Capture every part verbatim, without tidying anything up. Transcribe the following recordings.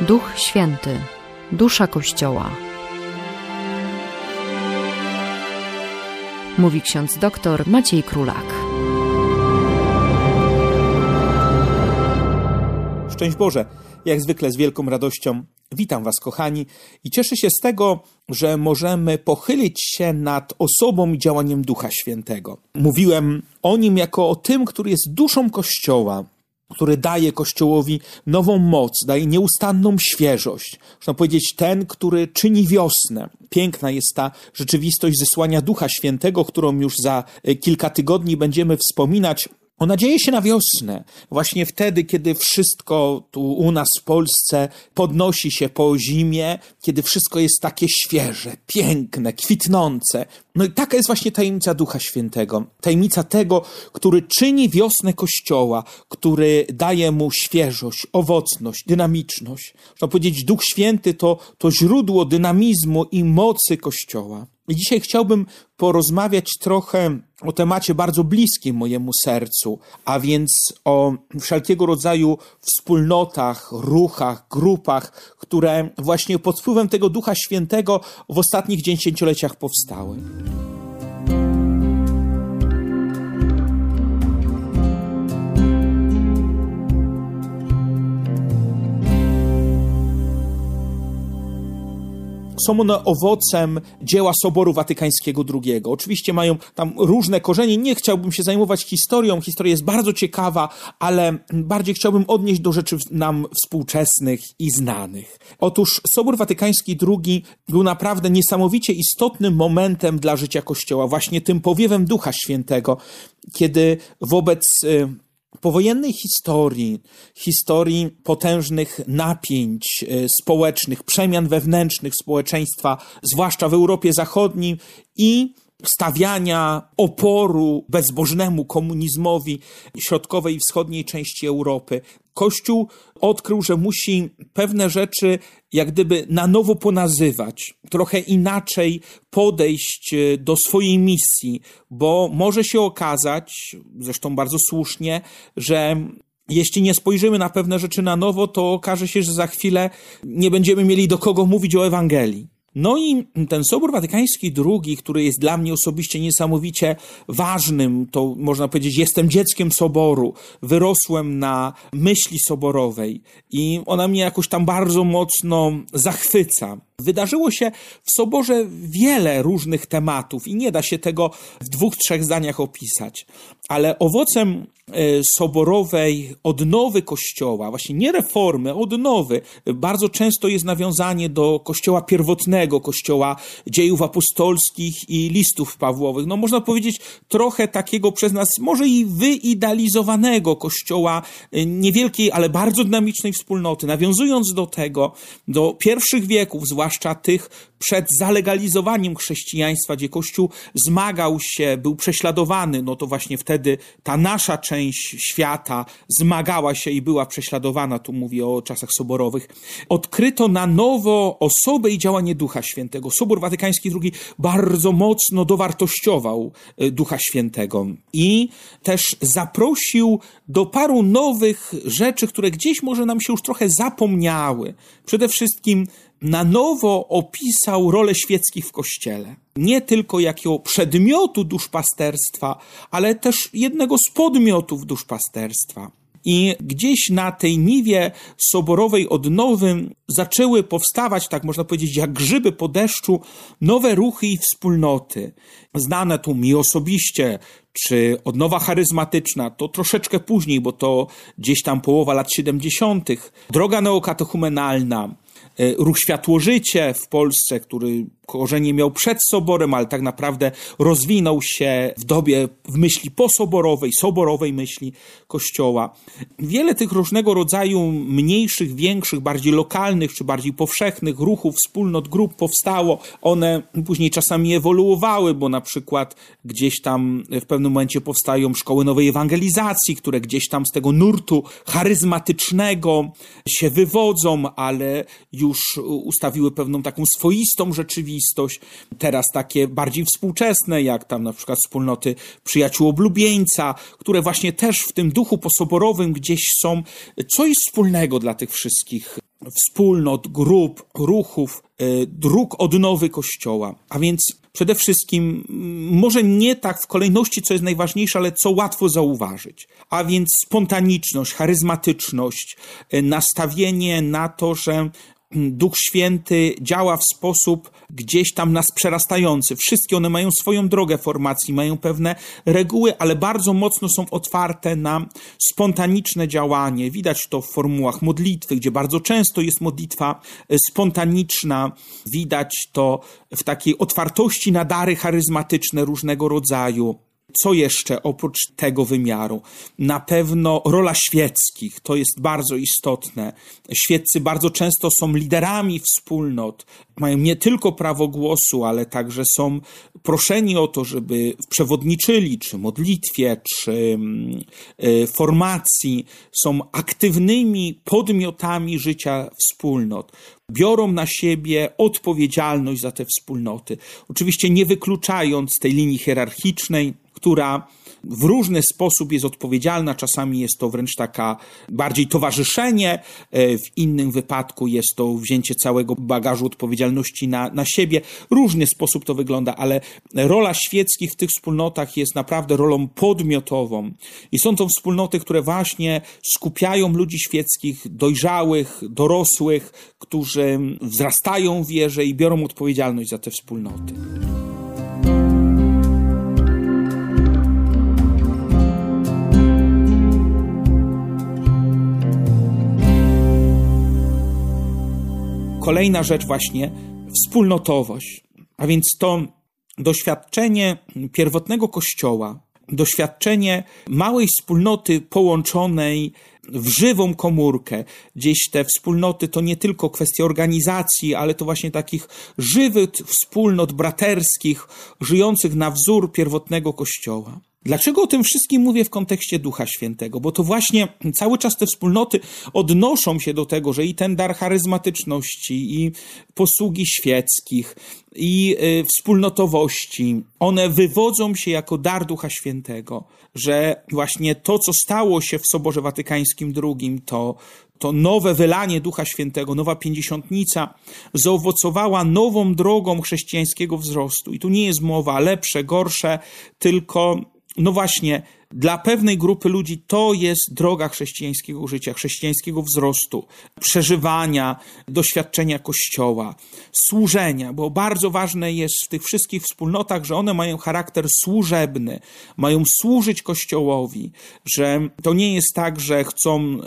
Duch Święty, dusza Kościoła. Mówi ksiądz doktor Maciej Królak. Szczęść Boże, jak zwykle z wielką radością witam Was, kochani, i cieszę się z tego, że możemy pochylić się nad osobą i działaniem Ducha Świętego. Mówiłem o Nim jako o tym, który jest duszą Kościoła, który daje Kościołowi nową moc, daje nieustanną świeżość. Można powiedzieć, ten, który czyni wiosnę. Piękna jest ta rzeczywistość zesłania Ducha Świętego, którą już za kilka tygodni będziemy wspominać. Ona dzieje się na wiosnę, właśnie wtedy, kiedy wszystko tu u nas w Polsce podnosi się po zimie, kiedy wszystko jest takie świeże, piękne, kwitnące. No i taka jest właśnie tajemnica Ducha Świętego. Tajemnica tego, który czyni wiosnę Kościoła, który daje mu świeżość, owocność, dynamiczność. Można powiedzieć, Duch Święty to, to źródło dynamizmu i mocy Kościoła. I dzisiaj chciałbym porozmawiać trochę o temacie bardzo bliskim mojemu sercu, a więc o wszelkiego rodzaju wspólnotach, ruchach, grupach, które właśnie pod wpływem tego Ducha Świętego w ostatnich dziesięcioleciach powstały. Są one owocem dzieła Soboru Watykańskiego drugiego. Oczywiście mają tam różne korzenie. Nie chciałbym się zajmować historią. Historia jest bardzo ciekawa, ale bardziej chciałbym odnieść do rzeczy nam współczesnych i znanych. Otóż Sobór Watykański drugi był naprawdę niesamowicie istotnym momentem dla życia Kościoła. Właśnie tym powiewem Ducha Świętego, kiedy wobec powojennej historii, historii potężnych napięć społecznych, przemian wewnętrznych społeczeństwa, zwłaszcza w Europie Zachodniej, i stawiania oporu bezbożnemu komunizmowi środkowej i wschodniej części Europy, Kościół odkrył, że musi pewne rzeczy jak gdyby na nowo ponazywać, trochę inaczej podejść do swojej misji, bo może się okazać, zresztą bardzo słusznie, że jeśli nie spojrzymy na pewne rzeczy na nowo, to okaże się, że za chwilę nie będziemy mieli do kogo mówić o Ewangelii. No i ten Sobór Watykański drugi, który jest dla mnie osobiście niesamowicie ważnym, to można powiedzieć, jestem dzieckiem Soboru, wyrosłem na myśli soborowej i ona mnie jakoś tam bardzo mocno zachwyca. Wydarzyło się w Soborze wiele różnych tematów i nie da się tego w dwóch, trzech zdaniach opisać, ale owocem soborowej odnowy Kościoła, właśnie nie reformy, odnowy, bardzo często jest nawiązanie do Kościoła pierwotnego, Kościoła dziejów apostolskich i listów Pawłowych. No można powiedzieć trochę takiego przez nas może i wyidealizowanego Kościoła niewielkiej, ale bardzo dynamicznej wspólnoty. Nawiązując do tego, do pierwszych wieków, zwłaszcza tych przed zalegalizowaniem chrześcijaństwa, gdzie Kościół zmagał się, był prześladowany, no to właśnie wtedy ta nasza część świata zmagała się i była prześladowana, tu mówię o czasach soborowych. Odkryto na nowo osobę i działanie Ducha Świętego. Sobór Watykański drugi bardzo mocno dowartościował Ducha Świętego i też zaprosił do paru nowych rzeczy, które gdzieś może nam się już trochę zapomniały. Przede wszystkim na nowo opisał rolę świeckich w Kościele. Nie tylko jako przedmiotu duszpasterstwa, ale też jednego z podmiotów duszpasterstwa. I gdzieś na tej niwie soborowej odnowy zaczęły powstawać, tak można powiedzieć, jak grzyby po deszczu, nowe ruchy i wspólnoty. Znane tu mi osobiście, czy odnowa charyzmatyczna, to troszeczkę później, bo to gdzieś tam połowa lat siedemdziesiątych. Droga neokatechumenalna, ruch Światło-Życie w Polsce, który korzenie miał przed Soborem, ale tak naprawdę rozwinął się w dobie w myśli posoborowej, soborowej myśli Kościoła. Wiele tych różnego rodzaju mniejszych, większych, bardziej lokalnych czy bardziej powszechnych ruchów, wspólnot, grup powstało. One później czasami ewoluowały, bo na przykład gdzieś tam w pewnym momencie powstają szkoły nowej ewangelizacji, które gdzieś tam z tego nurtu charyzmatycznego się wywodzą, ale już już ustawiły pewną taką swoistą rzeczywistość, teraz takie bardziej współczesne, jak tam na przykład wspólnoty przyjaciół oblubieńca, które właśnie też w tym duchu posoborowym gdzieś są. Co jest wspólnego dla tych wszystkich wspólnot, grup, ruchów, dróg odnowy Kościoła? A więc przede wszystkim, może nie tak w kolejności, co jest najważniejsze, ale co łatwo zauważyć. A więc spontaniczność, charyzmatyczność, nastawienie na to, że Duch Święty działa w sposób gdzieś tam nas przerastający. Wszystkie one mają swoją drogę formacji, mają pewne reguły, ale bardzo mocno są otwarte na spontaniczne działanie. Widać to w formułach modlitwy, gdzie bardzo często jest modlitwa spontaniczna. Widać to w takiej otwartości na dary charyzmatyczne różnego rodzaju. Co jeszcze oprócz tego wymiaru? Na pewno rola świeckich, to jest bardzo istotne. Świeccy bardzo często są liderami wspólnot, mają nie tylko prawo głosu, ale także są proszeni o to, żeby przewodniczyli, czy modlitwie, czy formacji, są aktywnymi podmiotami życia wspólnot. Biorą na siebie odpowiedzialność za te wspólnoty. Oczywiście nie wykluczając tej linii hierarchicznej, która w różny sposób jest odpowiedzialna. Czasami jest to wręcz taka bardziej towarzyszenie, w innym wypadku jest to wzięcie całego bagażu odpowiedzialności na, na siebie. Różny sposób to wygląda, ale rola świeckich w tych wspólnotach jest naprawdę rolą podmiotową. I są to wspólnoty, które właśnie skupiają ludzi świeckich, dojrzałych, dorosłych, którzy wzrastają w wierze i biorą odpowiedzialność za te wspólnoty. Kolejna rzecz właśnie, wspólnotowość, a więc to doświadczenie pierwotnego Kościoła, doświadczenie małej wspólnoty połączonej w żywą komórkę. Gdzieś te wspólnoty to nie tylko kwestia organizacji, ale to właśnie takich żywych wspólnot braterskich, żyjących na wzór pierwotnego Kościoła. Dlaczego o tym wszystkim mówię w kontekście Ducha Świętego? Bo to właśnie cały czas te wspólnoty odnoszą się do tego, że i ten dar charyzmatyczności, i posługi świeckich, i y, wspólnotowości, one wywodzą się jako dar Ducha Świętego, że właśnie to, co stało się w Soborze Watykańskim drugim, to to nowe wylanie Ducha Świętego, nowa pięćdziesiątnica zaowocowała nową drogą chrześcijańskiego wzrostu. I tu nie jest mowa lepsze, gorsze, tylko no właśnie dla pewnej grupy ludzi to jest droga chrześcijańskiego życia, chrześcijańskiego wzrostu, przeżywania, doświadczenia Kościoła, służenia, bo bardzo ważne jest w tych wszystkich wspólnotach, że one mają charakter służebny, mają służyć Kościołowi, że to nie jest tak, że chcą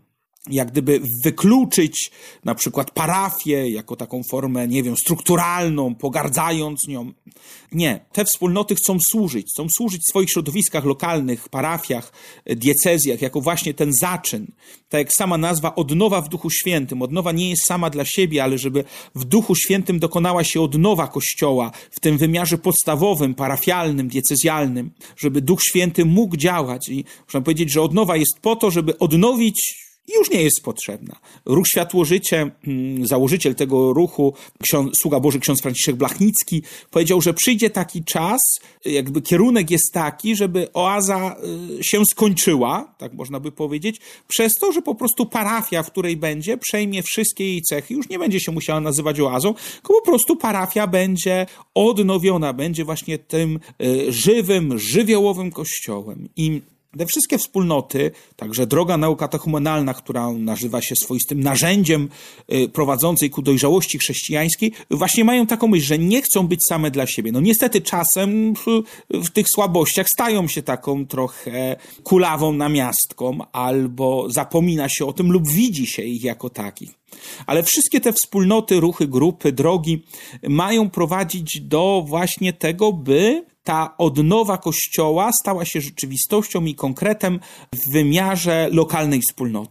jak gdyby wykluczyć na przykład parafię jako taką formę, nie wiem, strukturalną, pogardzając nią. Nie. Te wspólnoty chcą służyć. Chcą służyć w swoich środowiskach lokalnych, parafiach, diecezjach, jako właśnie ten zaczyn. Tak jak sama nazwa odnowa w Duchu Świętym. Odnowa nie jest sama dla siebie, ale żeby w Duchu Świętym dokonała się odnowa Kościoła w tym wymiarze podstawowym, parafialnym, diecezjalnym, żeby Duch Święty mógł działać. I można powiedzieć, że odnowa jest po to, żeby odnowić już nie jest potrzebna. Ruch Światło-Życie, założyciel tego ruchu, ksiądz, sługa Boży ksiądz Franciszek Blachnicki, powiedział, że przyjdzie taki czas, jakby kierunek jest taki, żeby oaza się skończyła, tak można by powiedzieć, przez to, że po prostu parafia, w której będzie, przejmie wszystkie jej cechy, już nie będzie się musiała nazywać oazą, tylko po prostu parafia będzie odnowiona, będzie właśnie tym żywym, żywiołowym kościołem. I te wszystkie wspólnoty, także droga nauka katechumenalna, która nazywa się swoistym narzędziem prowadzącej ku dojrzałości chrześcijańskiej, właśnie mają taką myśl, że nie chcą być same dla siebie. No niestety czasem w tych słabościach stają się taką trochę kulawą namiastką, albo zapomina się o tym lub widzi się ich jako takich. Ale wszystkie te wspólnoty, ruchy, grupy, drogi mają prowadzić do właśnie tego, by ta odnowa Kościoła stała się rzeczywistością i konkretem w wymiarze lokalnej wspólnoty.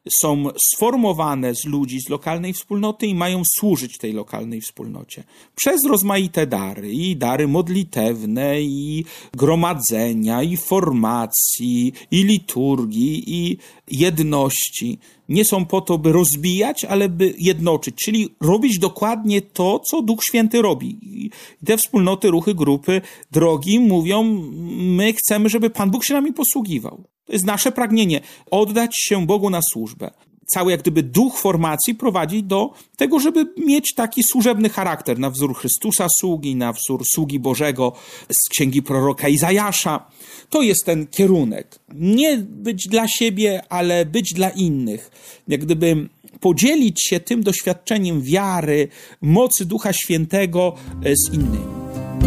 są sformowane z ludzi z lokalnej wspólnoty i mają służyć tej lokalnej wspólnocie. Przez rozmaite dary, i dary modlitewne, i gromadzenia, i formacji, i liturgii, i jedności. Nie są po to, by rozbijać, ale by jednoczyć, czyli robić dokładnie to, co Duch Święty robi. I te wspólnoty, ruchy, grupy, drogi mówią, my chcemy, żeby Pan Bóg się nami posługiwał. To jest nasze pragnienie, oddać się Bogu na służbę. Cały jak gdyby duch formacji prowadzi do tego, żeby mieć taki służebny charakter na wzór Chrystusa sługi, na wzór sługi Bożego z księgi proroka Izajasza. To jest ten kierunek. Nie być dla siebie, ale być dla innych. Jak gdyby podzielić się tym doświadczeniem wiary, mocy Ducha Świętego z innymi.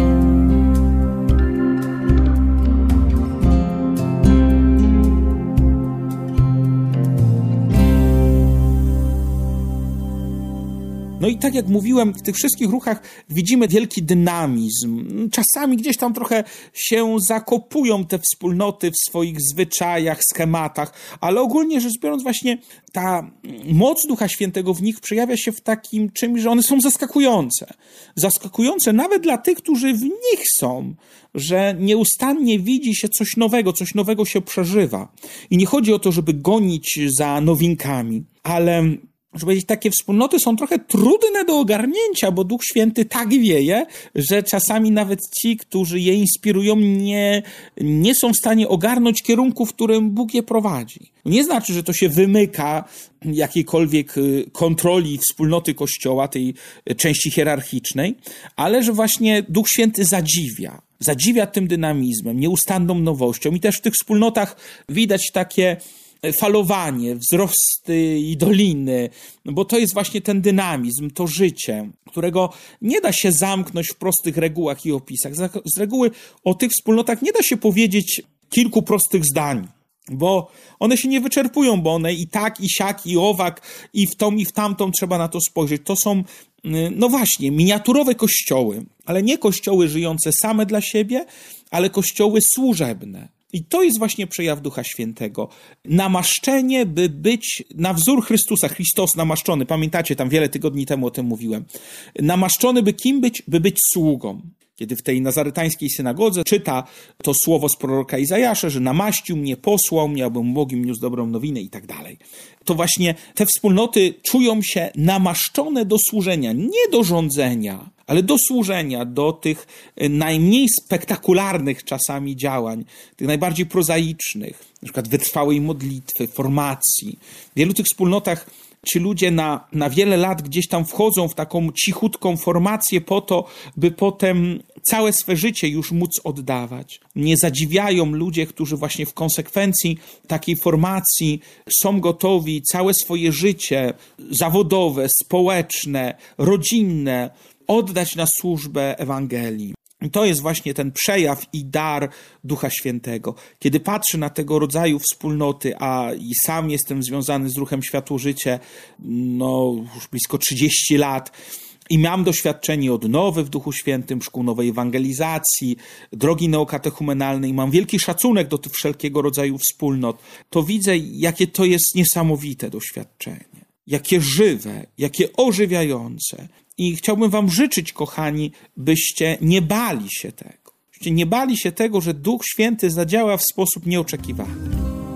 No i tak jak mówiłem, w tych wszystkich ruchach widzimy wielki dynamizm. Czasami gdzieś tam trochę się zakopują te wspólnoty w swoich zwyczajach, schematach, ale ogólnie rzecz biorąc właśnie ta moc Ducha Świętego w nich przejawia się w takim czymś, że one są zaskakujące. Zaskakujące nawet dla tych, którzy w nich są, że nieustannie widzi się coś nowego, coś nowego się przeżywa. I nie chodzi o to, żeby gonić za nowinkami, ale żeby powiedzieć, takie wspólnoty są trochę trudne do ogarnięcia, bo Duch Święty tak wieje, że czasami nawet ci, którzy je inspirują, nie, nie są w stanie ogarnąć kierunku, w którym Bóg je prowadzi. Nie znaczy, że to się wymyka jakiejkolwiek kontroli wspólnoty Kościoła, tej części hierarchicznej, ale że właśnie Duch Święty zadziwia. Zadziwia tym dynamizmem, nieustanną nowością i też w tych wspólnotach widać takie falowanie, wzrosty i doliny, bo to jest właśnie ten dynamizm, to życie, którego nie da się zamknąć w prostych regułach i opisach. Z reguły o tych wspólnotach nie da się powiedzieć kilku prostych zdań, bo one się nie wyczerpują, bo one i tak, i siak, i owak, i w tą, i w tamtą trzeba na to spojrzeć. To są, no właśnie, miniaturowe kościoły, ale nie kościoły żyjące same dla siebie, ale kościoły służebne. I to jest właśnie przejaw Ducha Świętego. Namaszczenie, by być na wzór Chrystusa. Chrystus namaszczony. Pamiętacie, tam wiele tygodni temu o tym mówiłem. Namaszczony, by kim być? By być sługą. Kiedy w tej nazaretańskiej synagodze czyta to słowo z proroka Izajasza, że namaścił mnie, posłał mnie, abym Bogiem niósł dobrą nowinę i tak dalej. To właśnie te wspólnoty czują się namaszczone do służenia, nie do rządzenia, ale do służenia, do tych najmniej spektakularnych czasami działań, tych najbardziej prozaicznych, na przykład wytrwałej modlitwy, formacji. W wielu tych wspólnotach ci ludzie na, na wiele lat gdzieś tam wchodzą w taką cichutką formację po to, by potem całe swe życie już móc oddawać. Nie zadziwiają ludzie, którzy właśnie w konsekwencji takiej formacji są gotowi całe swoje życie zawodowe, społeczne, rodzinne oddać na służbę Ewangelii. I to jest właśnie ten przejaw i dar Ducha Świętego. Kiedy patrzę na tego rodzaju wspólnoty, a i sam jestem związany z ruchem Światło-Życie, no już blisko trzydzieści lat, i miałem doświadczenie odnowy w Duchu Świętym, szkół nowej ewangelizacji, drogi neokatechumenalnej, mam wielki szacunek do tych wszelkiego rodzaju wspólnot, to widzę, jakie to jest niesamowite doświadczenie. Jakie żywe, jakie ożywiające. I chciałbym wam życzyć, kochani, byście nie bali się tego. Byście nie bali się tego, że Duch Święty zadziała w sposób nieoczekiwany.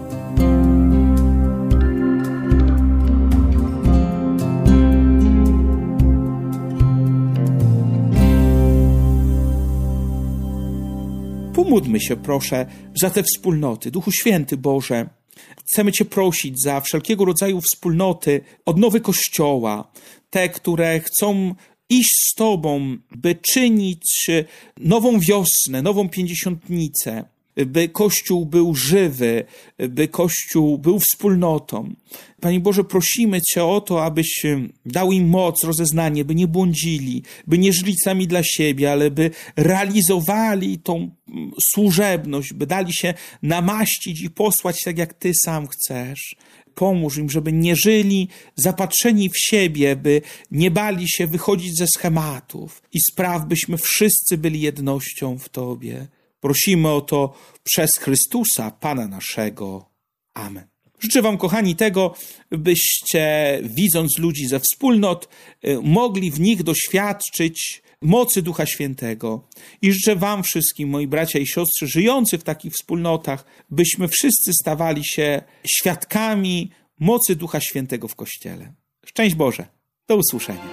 Pomódlmy się, proszę, za te wspólnoty. Duchu Święty Boże, chcemy Cię prosić za wszelkiego rodzaju wspólnoty, odnowy Kościoła, te, które chcą iść z Tobą, by czynić nową wiosnę, nową pięćdziesiątnicę, by Kościół był żywy, by Kościół był wspólnotą. Panie Boże, prosimy Cię o to, abyś dał im moc, rozeznanie, by nie błądzili, by nie żyli sami dla siebie, ale by realizowali tą służebność, by dali się namaścić i posłać tak, jak Ty sam chcesz. Pomóż im, żeby nie żyli zapatrzeni w siebie, by nie bali się wychodzić ze schematów i spraw, byśmy wszyscy byli jednością w Tobie. Prosimy o to przez Chrystusa, Pana naszego. Amen. Życzę wam, kochani, tego, byście, widząc ludzi ze wspólnot, mogli w nich doświadczyć mocy Ducha Świętego. I życzę wam wszystkim, moi bracia i siostry, żyjący w takich wspólnotach, byśmy wszyscy stawali się świadkami mocy Ducha Świętego w Kościele. Szczęść Boże. Do usłyszenia.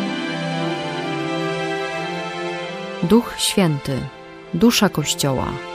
Duch Święty, dusza Kościoła.